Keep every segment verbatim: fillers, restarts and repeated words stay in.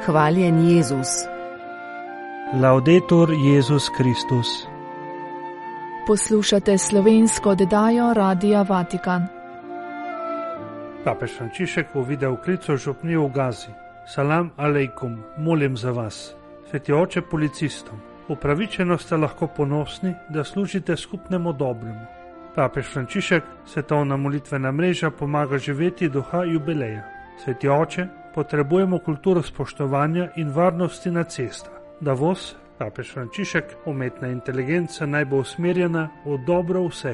Hvaljen Jezus. Laudetur Jezus Kristus. Poslušate slovensko oddajo Radia Vatikan. Papež Frančišek v videoklicu župnije v Gazi. Salam alejkum, molim za vas. Sveti oče policistom, upravičeno ste lahko ponosni, da služite skupnemu dobremu. Papež Frančišek, svetovna molitvena mreža, pomaga živeti duha jubileja. Sveti oče, potrebujemo kulturo spoštovanja in varnosti na cestah. Da voz, papež Frančišek, umetna inteligenca naj bo usmerjena v dobro vseh.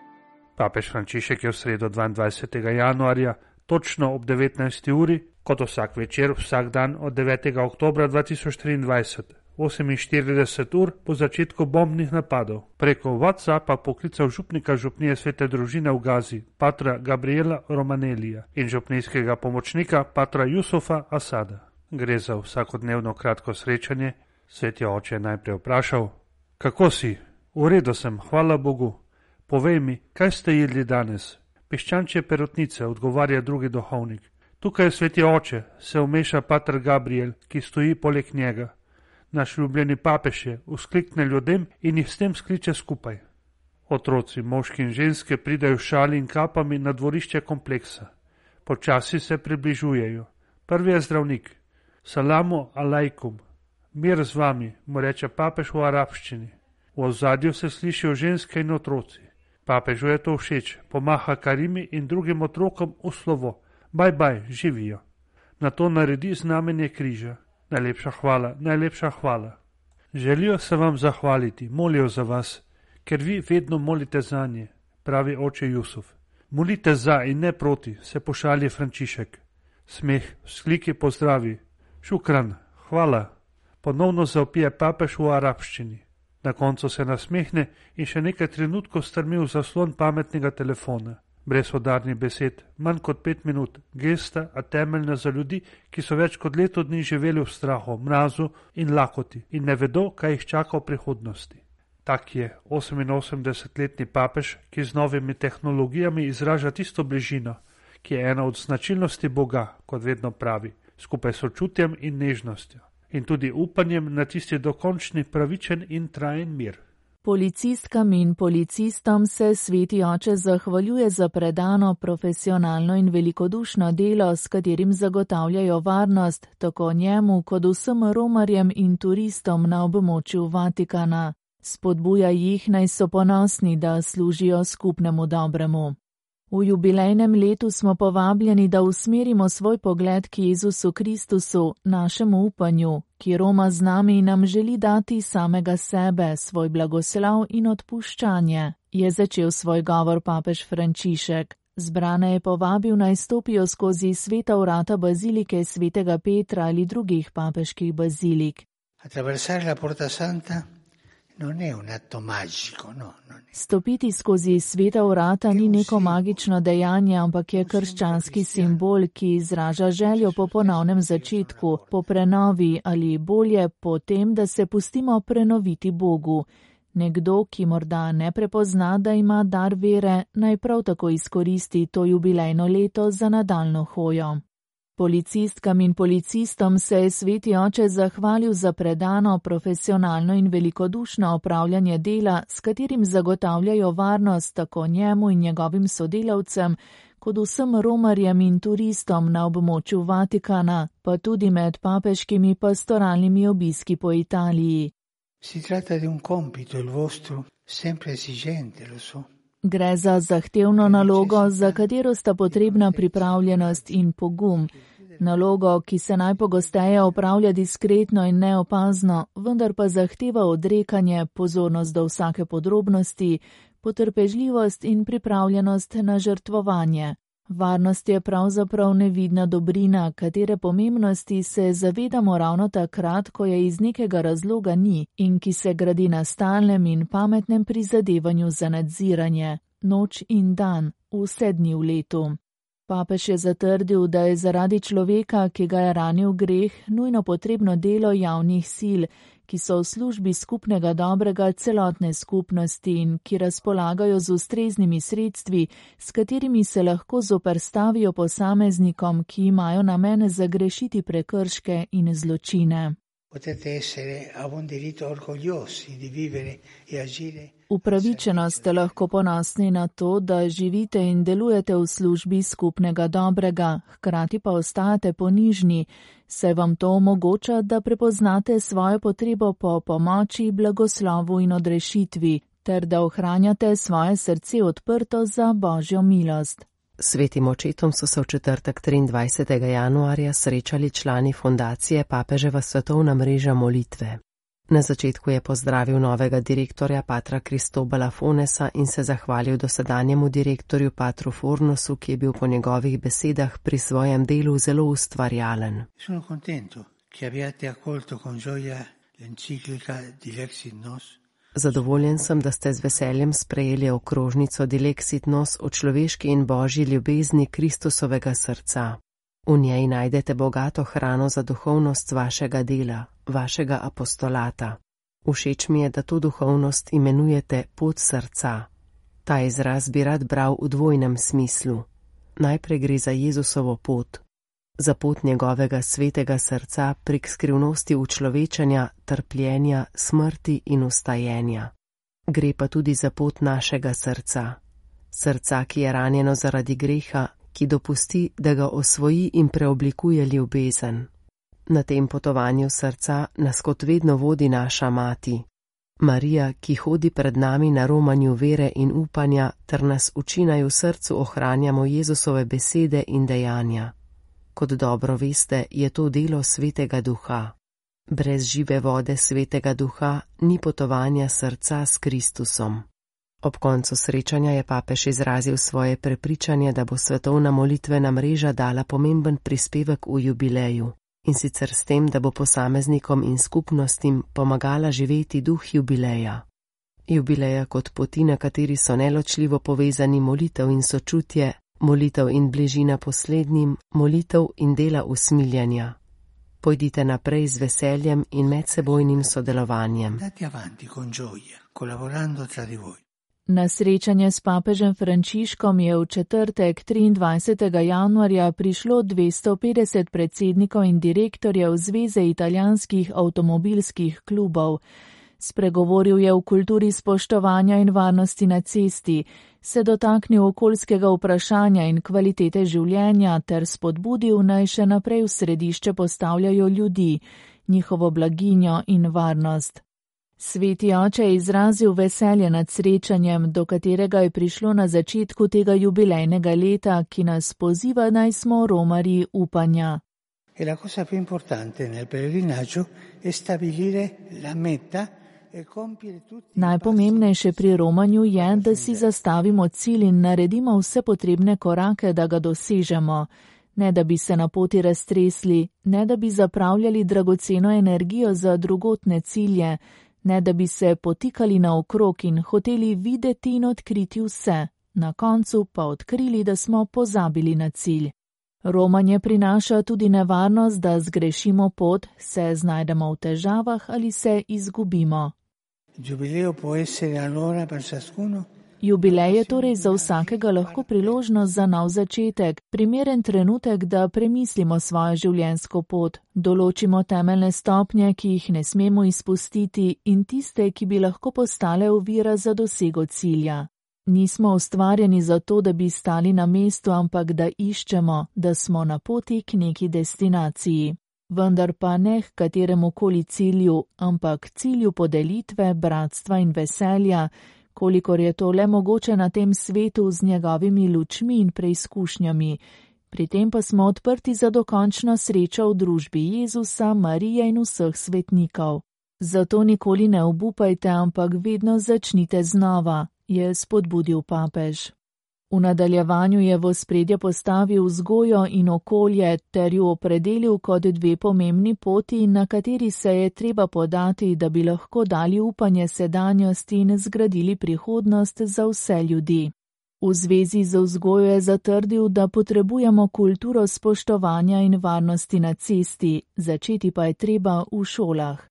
Papež Frančišek je v sredo dvaindvajsetega januarja, točno ob devetnajsti uri, kot vsak večer, vsak dan od devetega oktobra dva tisoč triindvajset, oseminštirideset ur po začetku bombnih napadov, preko WhatsAppa poklical župnika župnije Svete družine v Gazi, patra Gabriela Romanelija, in župnijskega pomočnika, patra Jusufa Asada. Gre za vsakodnevno kratko srečanje. Sveti oče je najprej vprašal: kako si? V redu sem, hvala Bogu. Povej mi, kaj ste jedli danes? Piščančje perutnice, odgovarja drugi duhovnik. Tukaj je sveti oče, se vmeša pater Gabriel, ki stoji poleg njega. Naš ljubljeni papež je, vzklikne ljudem in jih s tem skliče skupaj. Otroci, moški in ženske pridajo šali in kapami na dvorišče kompleksa. Počasi se približujejo. Prvi je zdravnik. Salamu alejkum. Mir z vami, mu reče papež v arabščini. V ozadju se slišijo ženske in otroci. Papežu je to všeč, pomaha Karimi in drugim otrokom v slovo. Baj, baj, živijo. Nato naredi znamenje križa. Najlepša hvala, najlepša hvala. Želijo se vam zahvaliti, molijo za vas, ker vi vedno molite za nje, pravi oče Jusuf. Molite za in ne proti, se pošalje Frančišek. Smeh, vzkliki pozdravi. Šukran, hvala. Ponovno zaopije papež v arabščini. Na koncu se nasmehne in še nekaj trenutkov strmi v zaslon pametnega telefona. Brez udarnih besed, manj kot pet minut, gesta, a temeljna za ljudi, ki so več kot leto dni živeli v strahu, mrazu in lakoti in ne vedo, kaj jih čaka v prihodnosti. Tak je oseminosemdesetletni papež, ki z novimi tehnologijami izraža tisto bližino, ki je ena od značilnosti Boga, kot vedno pravi, skupaj s sočutjem in nežnostjo in tudi upanjem na tisti dokončni pravičen in trajen mir. Policistkam in policistom se sveti oče zahvaljuje za predano, profesionalno in velikodušno delo, s katerim zagotavljajo varnost tako njemu kot vsem romarjem in turistom na območju Vatikana. Spodbuja jih, naj so ponosni, da služijo skupnemu dobremu. V jubilejnem letu smo povabljeni, da usmerimo svoj pogled k Jezusu Kristusu, našemu upanju, ki roma z nami in nam želi dati samega sebe, svoj blagoslov in odpuščanje, je začel svoj govor papež Frančišek. Zbrane je povabil, naj stopijo skozi sveta vrata bazilike svetega Petra ali drugih papeških bazilik. Attraversare la porta santa non è un atto magico, no, non è. Stopiti skozi sveta vrata ni neko magično dejanje, ampak je krščanski simbol, ki izraža željo po ponovnem začetku, po prenovi ali bolje po tem, da se pustimo prenoviti Bogu. Nekdo, ki morda ne prepozna, da ima dar vere, naj prav tako izkoristi to jubilejno leto za nadaljno hojo. Policistkam in policistom se je sveti oče zahvalil za predano, profesionalno in velikodušno opravljanje dela, s katerim zagotavljajo varnost tako njemu in njegovim sodelavcem, kot vsem romarjem in turistom na območju Vatikana, pa tudi med papeškimi pastoralnimi obiski po Italiji. Si tratta di un compito, il vostro, sempre esigente, lo so. Gre za zahtevno nalogo, za katero sta potrebna pripravljenost in pogum. Nalogo, ki se najpogosteje opravlja diskretno in neopazno, vendar pa zahteva odrekanje, pozornost do vsake podrobnosti, potrpežljivost in pripravljenost na žrtvovanje. Varnost je pravzaprav nevidna dobrina, katere pomembnosti se zavedamo ravno takrat, ko je iz nekega razloga ni in ki se gradi na stalnem in pametnem prizadevanju za nadziranje, noč in dan, vse dni v letu. Papež je zatrdil, da je zaradi človeka, ki ga je ranil greh, nujno potrebno delo javnih sil, ki so v službi skupnega dobrega celotne skupnosti in ki razpolagajo z ustreznimi sredstvi, s katerimi se lahko zoperstavijo posameznikom, ki imajo namen zagrešiti prekrške in zločine. Upravičeno ste lahko ponosni na to, da živite in delujete v službi skupnega dobrega, hkrati pa ostajate ponižni, saj vam to omogoča, da prepoznate svojo potrebo po pomoči, blagoslovu in odrešitvi, ter da ohranjate svoje srce odprto za Božjo milost. Svetim očetom so se v četrtek triindvajsetega januarja srečali člani fundacije Papeževa svetovna mreža molitve. Na začetku je pozdravil novega direktorja patra Cristobala Fonesa in se zahvalil dosedanjemu direktorju patru Fornosu, ki je bil po njegovih besedah pri svojem delu zelo ustvarjalen. Sono contento che abbiate accolto con gioia l'enciclica Dilexit Nos. Zadovoljen sem, da ste z veseljem sprejeli okrožnico Dilexit Nos o človeški in božji ljubezni Kristusovega srca. V njej najdete bogato hrano za duhovnost vašega dela, vašega apostolata. Všeč mi je, da to duhovnost imenujete pot srca. Ta izraz bi rad bral v dvojnem smislu. Najprej gre za Jezusovo pot, za pot njegovega svetega srca prek skrivnosti učlovečanja, trpljenja, smrti in ustajenja. Gre pa tudi za pot našega srca, srca, ki je ranjeno zaradi greha, ki dopusti, da ga osvoji in preoblikuje ljubezen. Na tem potovanju srca nas kot vedno vodi naša mati, Marija, ki hodi pred nami na romanju vere in upanja, ter nas uči, naj v srcu ohranjamo Jezusove besede in dejanja. Kot dobro veste, je to delo Svetega Duha. Brez žive vode Svetega Duha ni potovanja srca s Kristusom. Ob koncu srečanja je papež izrazil svoje prepričanje, da bo svetovna molitvena mreža dala pomemben prispevek v jubileju, in sicer s tem, da bo posameznikom in skupnostim pomagala živeti duh jubileja. Jubileja kot poti, na kateri so neločljivo povezani molitev in sočutje, molitev in bližina poslednjim, molitev in dela usmiljanja. Pojdite naprej z veseljem in medsebojnim sodelovanjem. Na srečanje s papežem Frančiškom je v četrtek triindvajsetega januarja prišlo dvesto petdeset predsednikov in direktorjev Zveze italijanskih avtomobilskih klubov. Spregovoril je o kulturi spoštovanja in varnosti na cesti, se dotaknil okoljskega vprašanja in kvalitete življenja ter spodbudil, naj še naprej v središče postavljajo ljudi, njihovo blaginjo in varnost. Sveti oče je izrazil veselje nad srečanjem, do katerega je prišlo na začetku tega jubilejnega leta, ki nas poziva, naj smo romarji upanja. E la cosa più importante nel pellegrinaggio è stabilire la meta. Najpomembnejše pri romanju je, da si zastavimo cilj in naredimo vse potrebne korake, da ga dosežemo. Ne da bi se na poti raztresli, ne da bi zapravljali dragoceno energijo za drugotne cilje, ne da bi se potikali naokrog in hoteli videti in odkriti vse, na koncu pa odkrili, da smo pozabili na cilj. Romanje prinaša tudi nevarnost, da zgrešimo pot, se znajdemo v težavah ali se izgubimo. Jubilej je torej za vsakega lahko priložnost za nov začetek, primeren trenutek, da premislimo svojo življenjsko pot, določimo temeljne stopnje, ki jih ne smemo izpustiti, in tiste, ki bi lahko postale ovira za dosego cilja. Nismo ustvarjeni zato, da bi stali na mestu, ampak da iščemo, da smo na poti k neki destinaciji. Vendar pa ne k kateremu koli cilju, ampak cilju podelitve, bratstva in veselja, kolikor je to le mogoče na tem svetu z njegovimi lučmi in preizkušnjami. Pri tem pa smo odprti za dokončno srečo v družbi Jezusa, Marije in vseh svetnikov. Zato nikoli ne obupajte, ampak vedno začnite znova, je spodbudil papež. V nadaljevanju je v ospredje postavil vzgojo in okolje ter jo opredelil kot dve pomembni poti, na kateri se je treba podati, da bi lahko dali upanje sedanjosti in zgradili prihodnost za vse ljudi. V zvezi z vzgojo je zatrdil, da potrebujemo kulturo spoštovanja in varnosti na cesti, začeti pa je treba v šolah.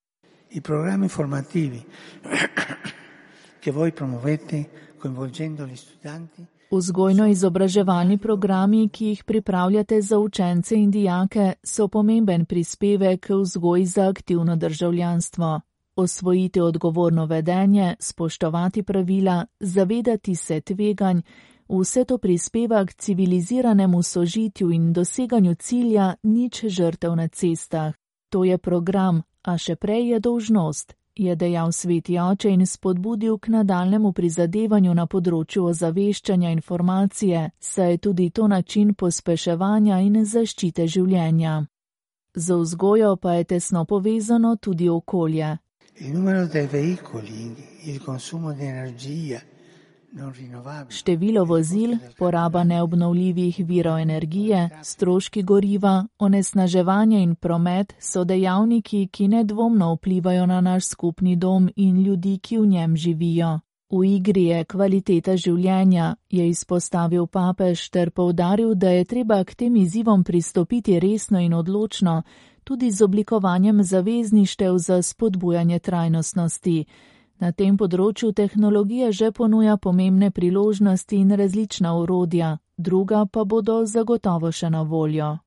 I programmi formativi che voi promuovete coinvolgendo gli studenti. Vzgojno-izobraževalni programi, ki jih pripravljate za učence in dijake, so pomemben prispevek k vzgoji za aktivno državljanstvo. Osvojiti odgovorno vedenje, spoštovati pravila, zavedati se tveganj, vse to prispeva k civiliziranemu sožitju in doseganju cilja nič žrtev na cestah. To je program, a še prej je dolžnost, je dejal sveti oče in spodbudil k nadaljnemu prizadevanju na področju ozaveščanja informacije, saj je tudi to način pospeševanja in zaščite življenja. Z vzgojo pa je tesno povezano tudi okolje. Il numero dei veicoli, il consumo di energia non rinnovabile. Število vozil, poraba neobnovljivih virov energije, stroški goriva, onesnaževanje in promet so dejavniki, ki nedvomno vplivajo na naš skupni dom in ljudi, ki v njem živijo. V igri je kvaliteta življenja, je izpostavil papež ter poudaril, da je treba k tem izzivom pristopiti resno in odločno, tudi z oblikovanjem zavezništev za spodbujanje trajnostnosti. Na tem področju tehnologija že ponuja pomembne priložnosti in različna orodja, druga pa bodo zagotovo še na voljo.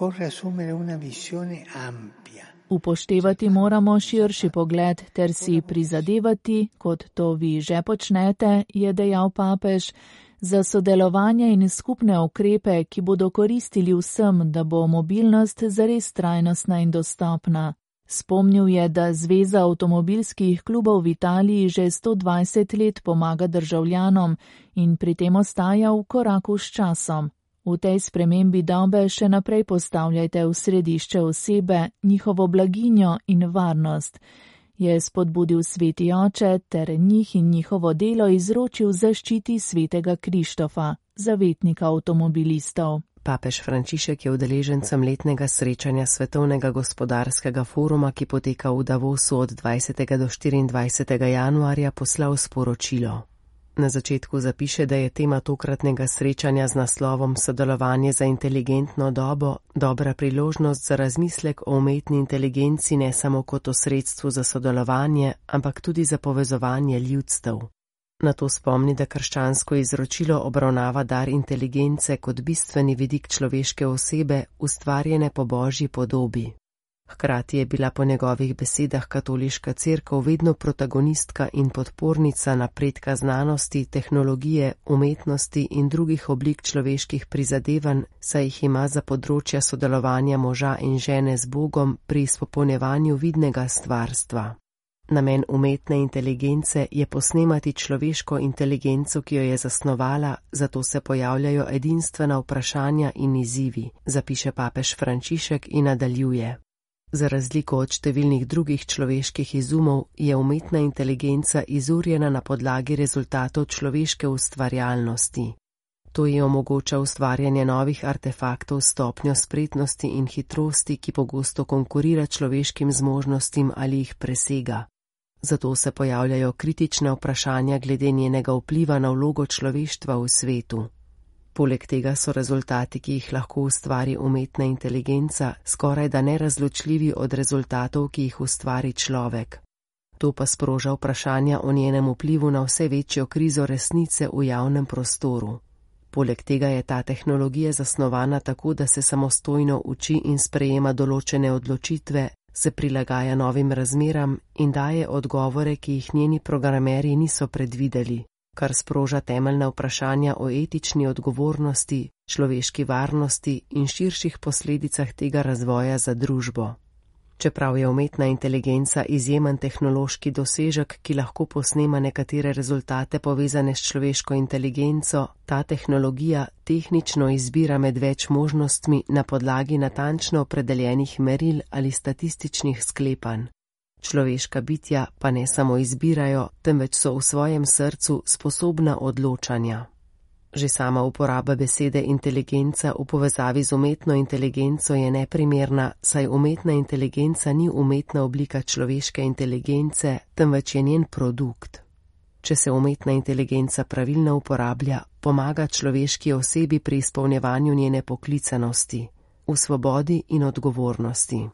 Upoštevati moramo širši pogled ter si prizadevati, kot to vi že počnete, je dejal papež, za sodelovanje in skupne ukrepe, ki bodo koristili vsem, da bo mobilnost zares trajnostna in dostopna. Spomnil je, da Zveza avtomobilskih klubov v Italiji že sto dvajset let pomaga državljanom in pri tem ostaja v koraku s časom. V tej spremembi dobe še naprej postavljajte v središče osebe, njihovo blaginjo in varnost, je spodbudil sveti oče ter njih in njihovo delo izročil zaščiti svetega Krištofa, zavetnika avtomobilistov. Papež Frančišek je udeležencem letnega srečanja Svetovnega gospodarskega foruma, ki poteka v Davosu od dvajsetega do štiriindvajsetega januarja, poslal sporočilo. Na začetku zapiše, da je tema tokratnega srečanja z naslovom Sodelovanje za inteligentno dobo dobra priložnost za razmislek o umetni inteligenci ne samo kot o sredstvu za sodelovanje, ampak tudi za povezovanje ljudstev. Na to spomni, da krščansko izročilo obravnava dar inteligence kot bistveni vidik človeške osebe, ustvarjene po Božji podobi. Hkrati je bila po njegovih besedah katoliška cerkev vedno protagonistka in podpornica napredka znanosti, tehnologije, umetnosti in drugih oblik človeških prizadevanj, saj jih ima za področja sodelovanja moža in žene z Bogom pri izpopolnjevanju vidnega stvarstva. Namen umetne inteligence je posnemati človeško inteligenco, ki jo je zasnovala, zato se pojavljajo edinstvena vprašanja in izzivi, zapiše papež Frančišek in nadaljuje. Za razliko od številnih drugih človeških izumov je umetna inteligenca izurjena na podlagi rezultatov človeške ustvarjalnosti. To ji omogoča ustvarjanje novih artefaktov s stopnjo spretnosti in hitrosti, ki pogosto konkurira človeškim zmožnostim ali jih presega. Zato se pojavljajo kritične vprašanja glede njenega vpliva na vlogo človeštva v svetu. Poleg tega so rezultati, ki jih lahko ustvari umetna inteligenca, skorajda nerazločljivi od rezultatov, ki jih ustvari človek. To pa sproža vprašanja o njenem vplivu na vse večjo krizo resnice v javnem prostoru. Poleg tega je ta tehnologija zasnovana tako, da se samostojno uči in sprejema določene odločitve, se prilagaja novim razmeram in daje odgovore, ki jih njeni programerji niso predvideli, kar sproža temeljna vprašanja o etični odgovornosti, človeški varnosti in širših posledicah tega razvoja za družbo. Čeprav je umetna inteligenca izjemen tehnološki dosežek, ki lahko posnema nekatere rezultate povezane s človeško inteligenco, ta tehnologija tehnično izbira med več možnostmi na podlagi natančno opredeljenih meril ali statističnih sklepanj. Človeška bitja pa ne samo izbirajo, temveč so v svojem srcu sposobna odločanja. Že sama uporaba besede inteligenca v povezavi z umetno inteligenco je neprimerna, saj umetna inteligenca ni umetna oblika človeške inteligence, temveč je njen produkt. Če se umetna inteligenca pravilno uporablja, pomaga človeški osebi pri izpolnjevanju njene poklicanosti, v svobodi in odgovornosti.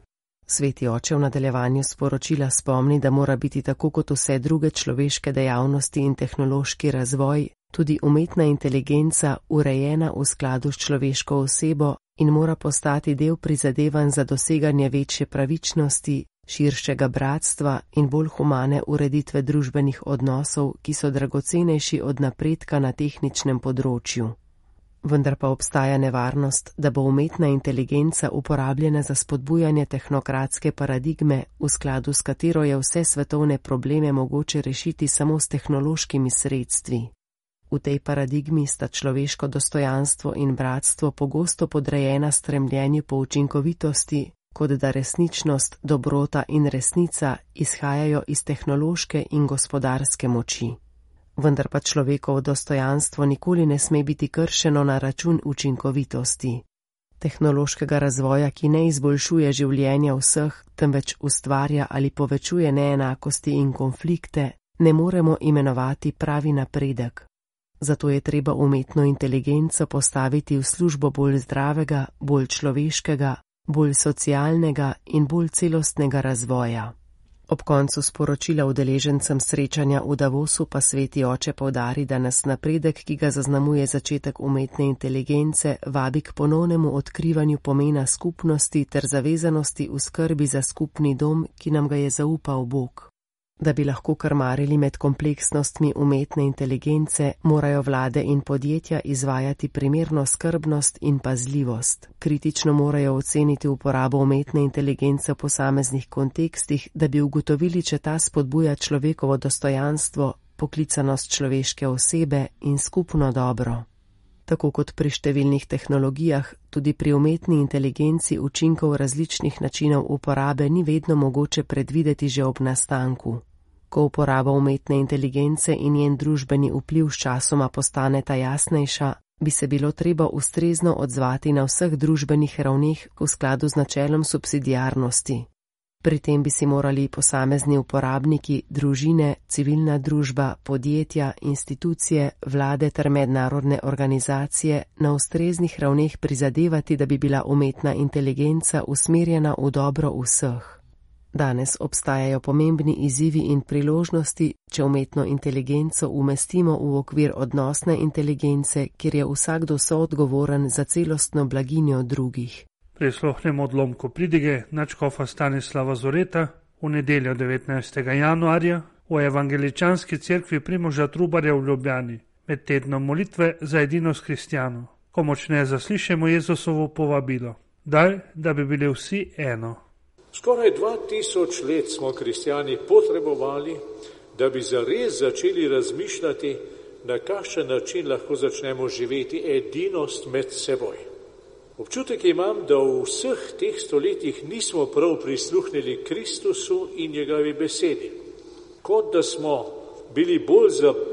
Sveti oče v nadaljevanju sporočila spomni, da mora biti tako kot vse druge človeške dejavnosti in tehnološki razvoj, tudi umetna inteligenca urejena v skladu s človeško osebo in mora postati del prizadevanj za doseganje večje pravičnosti, širšega bratstva in bolj humane ureditve družbenih odnosov, ki so dragocenejši od napredka na tehničnem področju. Vendar pa obstaja nevarnost, da bo umetna inteligenca uporabljena za spodbujanje tehnokratske paradigme, v skladu s katero je vse svetovne probleme mogoče rešiti samo s tehnološkimi sredstvi. V tej paradigmi sta človeško dostojanstvo in bratstvo pogosto podrejena stremljenju po učinkovitosti, kot da resničnost, dobrota in resnica izhajajo iz tehnološke in gospodarske moči. Vendar pa človekovo dostojanstvo nikoli ne sme biti kršeno na račun učinkovitosti. Tehnološkega razvoja, ki ne izboljšuje življenja vseh, temveč ustvarja ali povečuje neenakosti in konflikte, ne moremo imenovati pravi napredek. Zato je treba umetno inteligenco postaviti v službo bolj zdravega, bolj človeškega, bolj socialnega in bolj celostnega razvoja. Ob koncu sporočila udeležencem srečanja v Davosu pa sveti oče poudari, da nas napredek, ki ga zaznamuje začetek umetne inteligence, vabi k ponovnemu odkrivanju pomena skupnosti ter zavezanosti v skrbi za skupni dom, ki nam ga je zaupal Bog. Da bi lahko krmarili med kompleksnostmi umetne inteligence, morajo vlade in podjetja izvajati primerno skrbnost in pazljivost. Kritično morajo oceniti uporabo umetne inteligence v posameznih kontekstih, da bi ugotovili, če ta spodbuja človekovo dostojanstvo, poklicanost človeške osebe in skupno dobro. Tako kot pri številnih tehnologijah, tudi pri umetni inteligenci učinkov različnih načinov uporabe ni vedno mogoče predvideti že ob nastanku. Ko uporaba umetne inteligence in njen družbeni vpliv sčasoma postaneta jasnejša, bi se bilo treba ustrezno odzvati na vseh družbenih ravneh v skladu z načelom subsidiarnosti. Pri tem bi si morali posamezni uporabniki, družine, civilna družba, podjetja, institucije, vlade ter mednarodne organizacije na ustreznih ravneh prizadevati, da bi bila umetna inteligenca usmerjena v dobro vseh. Danes obstajajo pomembni izzivi in priložnosti, če umetno inteligenco umestimo v okvir odnosne inteligence, kjer je vsakdo soodgovoren za celostno blaginjo drugih. Prisluhnemo odlomku pridige nadškofa Stanislava Zoreta v nedeljo devetnajstega januarja v Evangeličanski cerkvi Primoža Trubarja v Ljubljani med tednom molitve za edinost kristjanov, ko močneje zaslišimo Jezusovo povabilo. Daj, da bi bili vsi eno. Skoraj dva tisoč let smo kristjani potrebovali, da bi zares začeli razmišljati, na kakšen način lahko začnemo živeti edinost med seboj. Občutek imam, da v vseh teh stoletjih nismo prav prisluhnili Kristusu in njegovi besedi. Kot da smo bili bolj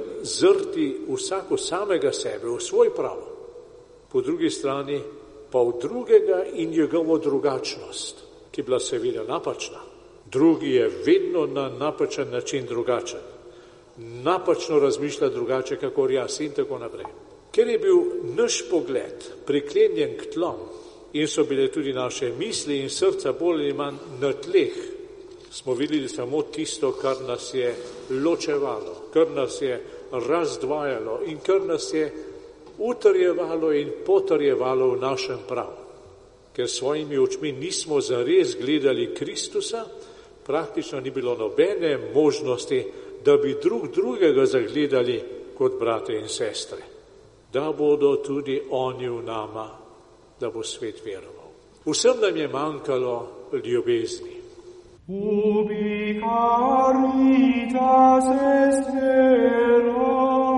zazrti vsako samega sebe, v svoj prav. Po drugi strani pa v drugega in njegovo drugačnost, ki je bila seveda napačna. Drugi je vedno na napačen način drugačen. Napačno razmišlja drugače, kakor jaz in tako naprej. Ker je bil naš pogled priklenjen k tlom in so bile tudi naše misli in srca bolj ali manj na tleh, smo videli samo tisto, kar nas je ločevalo, kar nas je razdvajalo in kar nas je utrjevalo in potrjevalo v našem pravu. Ker svojimi očmi nismo zares gledali Kristusa, praktično ni bilo nobene možnosti, da bi drug drugega zagledali kot brate in sestre. Da bodo tudi oni v nama, da bo svet veroval. Vsem nam je manjkalo ljubezni. Ubi caritas est vera,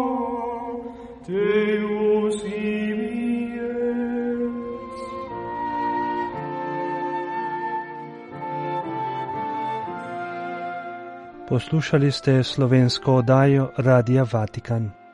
Deus imiens. Poslušali ste slovensko oddajo Radia Vatikan.